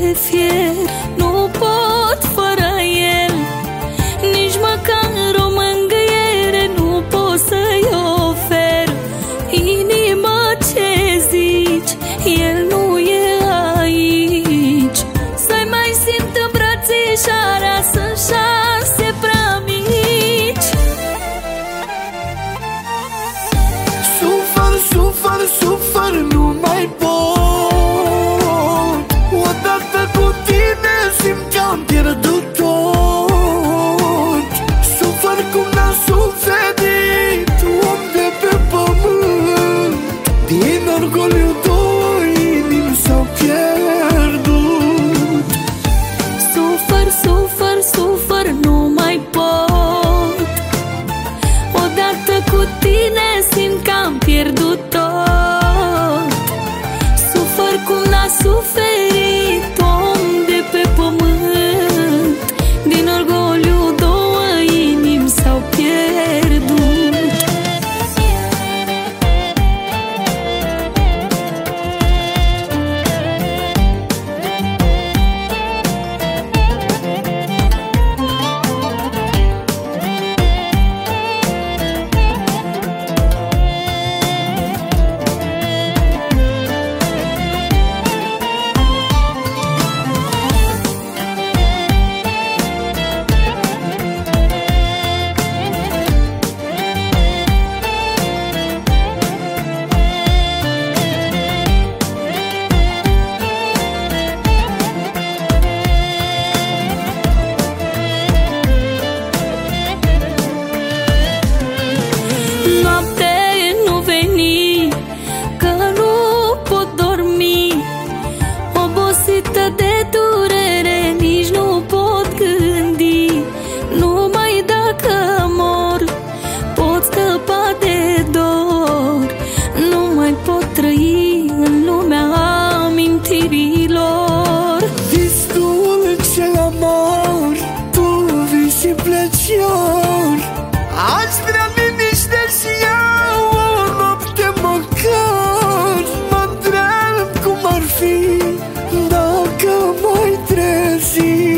de fier, nu pot fără el. Nici măcar o mângâiere nu pot să-i ofer. Inima, ce zici? El nu e aici. Să-i mai simt îmbrățișarea, sunt 6 prea mici. Sufăr, sufăr, sufăr, nu mai pot. Odată cu tine simt că-am pierdut tot. Sufăr cum n-a suferit om de pe pământ. Din orgoliu 2 inimi s-au pierdut. Sufăr, sufăr, sufăr, nu mai pot. Odată cu tine simt că am pierdut tot. Sufăr cum n-a suferit om de pe pământ. Din orgoliu 2 inimi s-au pierdut. Noapte nu veni, că nu pot dormi. Obosită de durere, nici nu pot gândi. Numai dacă mor pot scăpa de dor. Nu mai pot trăi în lumea amintirilor. Visul cel amor, tu vii și pleci iar. Aș vrea liniște și eu o noapte măcar. Mă întreb cum ar fi dacă m-ai trezit.